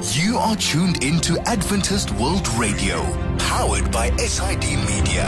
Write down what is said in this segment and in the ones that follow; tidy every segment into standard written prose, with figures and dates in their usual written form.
You are tuned into Adventist World Radio, powered by SID Media.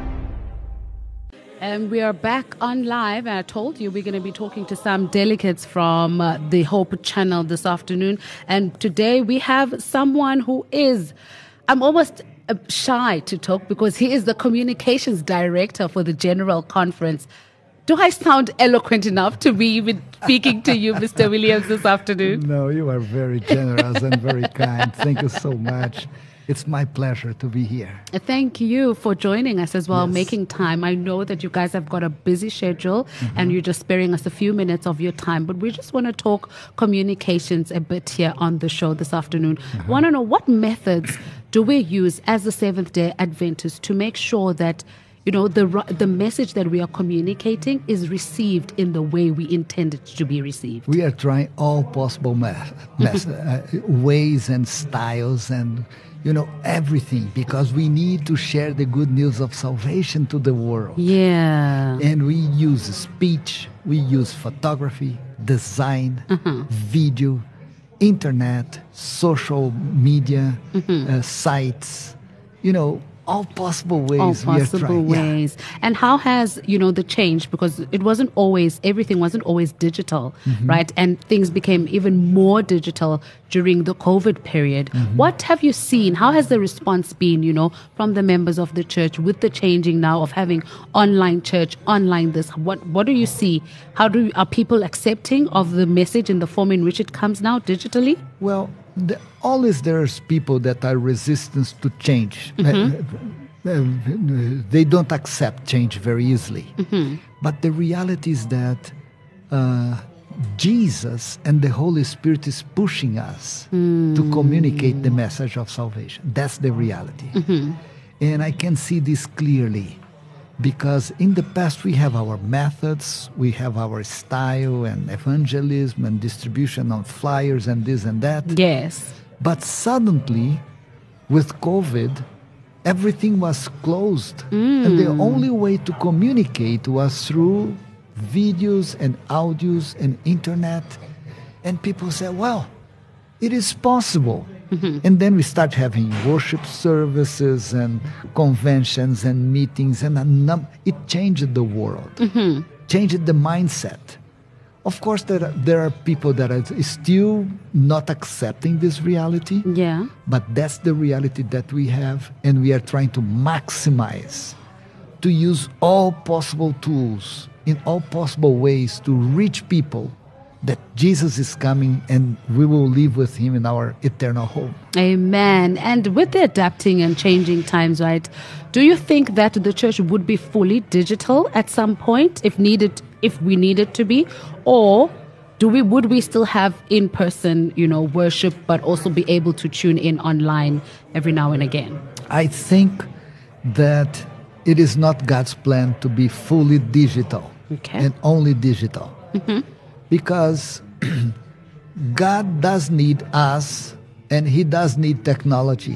And we are back on live. And I told you we're going to be talking to some delegates from the Hope Channel this afternoon. And today we have someone who is, I'm almost shy to talk because he is the communications director for the General Conference. Do I sound eloquent enough to be even speaking to you, Mr. Williams, this afternoon? No, you are very generous and very kind. Thank you so much. It's my pleasure to be here. Thank you for joining us as well, Yes. making time. I know that you guys have got a busy schedule and you're just sparing us a few minutes of your time, but we just want to talk communications a bit here on the show this afternoon. Want to know what methods do we use as the Seventh-day Adventists to make sure that the message that we are communicating is received in the way we intend it to be received? We are trying all possible ways and styles and, everything, because we need to share the good news of salvation to the world. Yeah. And we use speech, we use photography, design, video, internet, social media, sites, all possible ways. All possible ways. And how has, the change, because everything wasn't always digital, right? And things became even more digital during the COVID period. What have you seen? How has the response been, from the members of the church with the changing now of having online church, online this? What do you see? Are people accepting of the message in the form in which it comes now digitally? Well, always there's people that are resistant to change. They don't accept change very easily. But the reality is that Jesus and the Holy Spirit is pushing us to communicate the message of salvation. That's the reality. And I can see this clearly because in the past we have our methods, we have our style and evangelism and distribution of flyers and this and that. Yes. But suddenly, with COVID, everything was closed. And the only way to communicate was through videos and audios and internet. And people said, well, it is possible. And then we start having worship services and conventions and meetings. And it changed the world, changed the mindset. Of course, there are people that are still not accepting this reality. Yeah. But that's the reality that we have. And we are trying to maximize, to use all possible tools in all possible ways to reach people that Jesus is coming and we will live with him in our eternal home. Amen. And with the adapting and changing times, right, do you think that the church would be fully digital at some point if we needed to be? Or would we still have in-person, worship, but also be able to tune in online every now and again? I think that it is not God's plan to be fully digital and only digital. Because God does need us and he does need technology.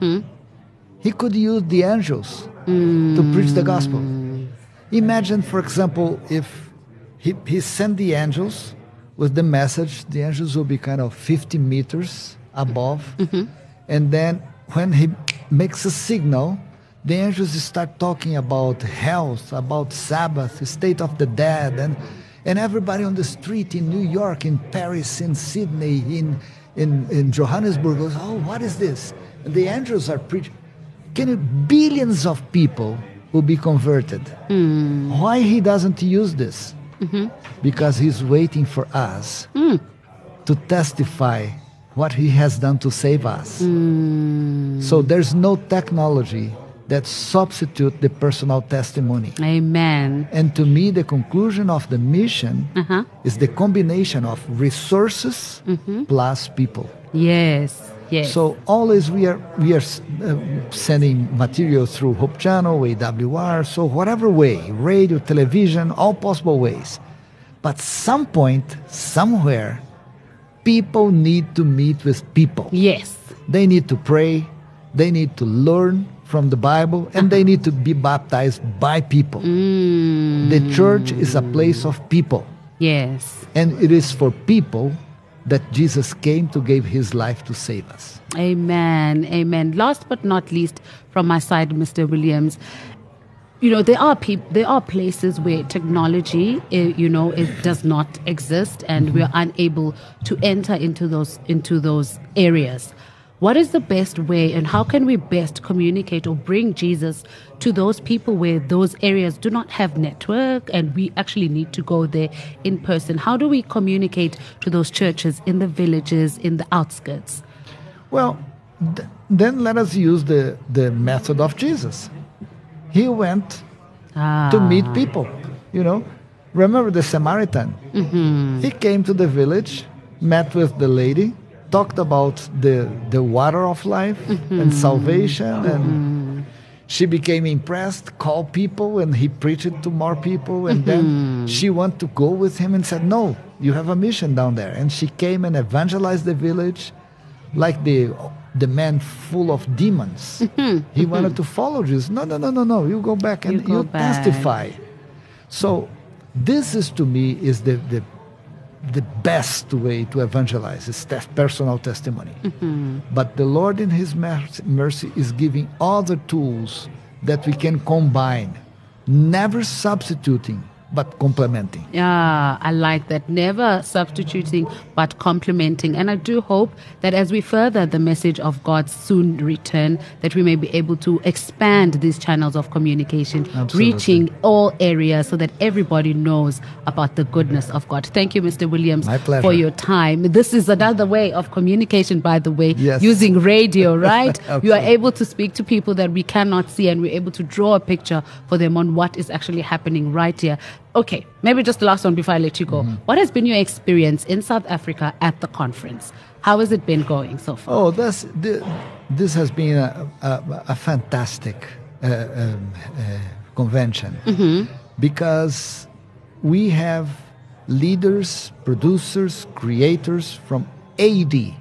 He could use the angels to preach the gospel. Imagine, for example, if he sent the angels with the message, the angels will be kind of 50 meters above. And then when he makes a signal, the angels start talking about health, about Sabbath, state of the dead, and everybody on the street in New York, in Paris, in Sydney, in Johannesburg goes, oh, what is this? And the angels are preaching. Billions of people will be converted. Why he doesn't use this? Because he's waiting for us to testify what he has done to save us. So there's no technology that substitute the personal testimony. Amen. And to me, the conclusion of the mission is the combination of resources plus people. Yes. So always we are sending material through Hope Channel, AWR, so whatever way, radio, television, all possible ways. But some point, somewhere, people need to meet with people. Yes. They need to pray. They need to learn from the Bible, and they need to be baptized by people. The church is a place of people. Yes. And it is for people that Jesus came to give his life to save us. Amen. Amen. Last but not least, from my side, Mr. Williams, there are places where technology, it does not exist, and we are unable to enter into those areas. What is the best way, and how can we best communicate or bring Jesus to those people where those areas do not have network and we actually need to go there in person? How do we communicate to those churches in the villages, in the outskirts? Well, then let us use the method of Jesus. He went to meet people, Remember the Samaritan? Mm-hmm. He came to the village, met with the lady, talked about the water of life and salvation, and she became impressed, called people, and he preached it to more people, and then she wanted to go with him and said, no, you have a mission down there. And she came and evangelized the village like the man full of demons. He wanted to follow Jesus. No, you go back and you testify. So this is, to me, is the best way to evangelize, is personal testimony. But the Lord in his mercy is giving other tools that we can combine, never substituting, but complementing. Yeah, I like that. Never substituting, but complementing. And I do hope that as we further the message of God's soon return, that we may be able to expand these channels of communication, reaching all areas so that everybody knows about the goodness of God. Thank you, Mr. Williams, for your time. This is another way of communication, by the way, using radio, right? You are able to speak to people that we cannot see, and we're able to draw a picture for them on what is actually happening right here. Okay, maybe just the last one before I let you go. What has been your experience in South Africa at the conference? How has it been going so far? Oh, this has been a fantastic convention because we have leaders, producers, creators from 80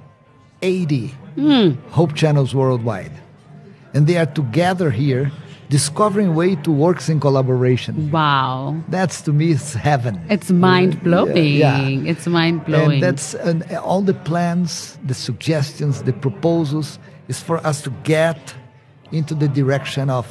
Hope Channels worldwide. And they are together here discovering way to work in collaboration. Wow. That's, to me, is heaven. It's mind-blowing. Yeah. It's mind-blowing. And that's all the plans, the suggestions, the proposals is for us to get into the direction of,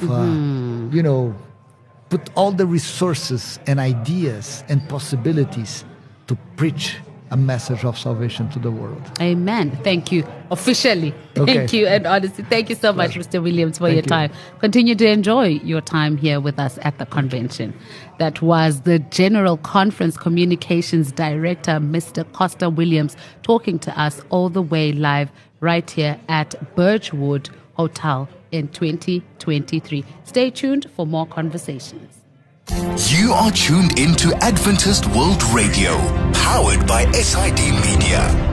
put all the resources and ideas and possibilities to preach a message of salvation to the world. Amen. Thank you. Officially. Thank you. And honestly, thank you so much, Mr. Williams, for your time. Continue to enjoy your time here with us at the convention. That was the General Conference Communications Director, Mr. Costa Williams, talking to us all the way live right here at Birchwood Hotel in 2023. Stay tuned for more conversations. You are tuned into Adventist World Radio, powered by SID Media.